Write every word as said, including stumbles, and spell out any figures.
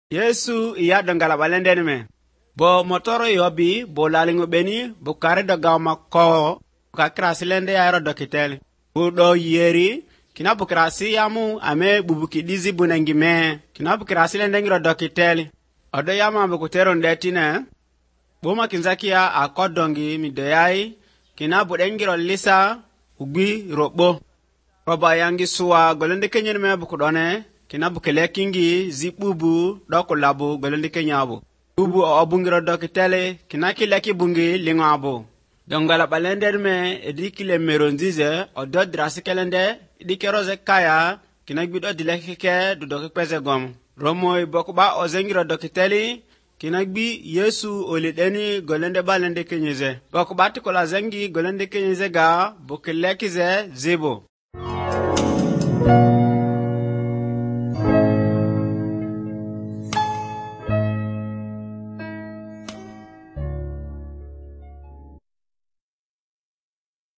Yesu iya dongala balenden me. Bo motoro yobi bo lalingo beni bo kare doga mako ka krasilende ya ro dokitel. Bu do yeri kina bu krasi yamu ame bubuki dizi bunangime kina bu krasilende ngiro dokitel. Odo yama bu kutero ndetine. Bo makinzakia akodongi mideyai kina bu dengiro lisa ubi robo. Roba yangi suwa golende kenyen me bu kudone. Kina bukele kingi zipubu doko labu golondi kenyabu. Bubu obungiro doki tele kina kile ki bungi lingabu. Dongala balender me edikile meronzize odo drasi kelende edikeroze kaya kina gbido dilekike du doki kweze gom. Romo bokuba ozengiro doki tele kina gbi Yesu olideni golende balende kenyeze. Bokuba tikola zengi golende kenyeze ga bukele kize zibo.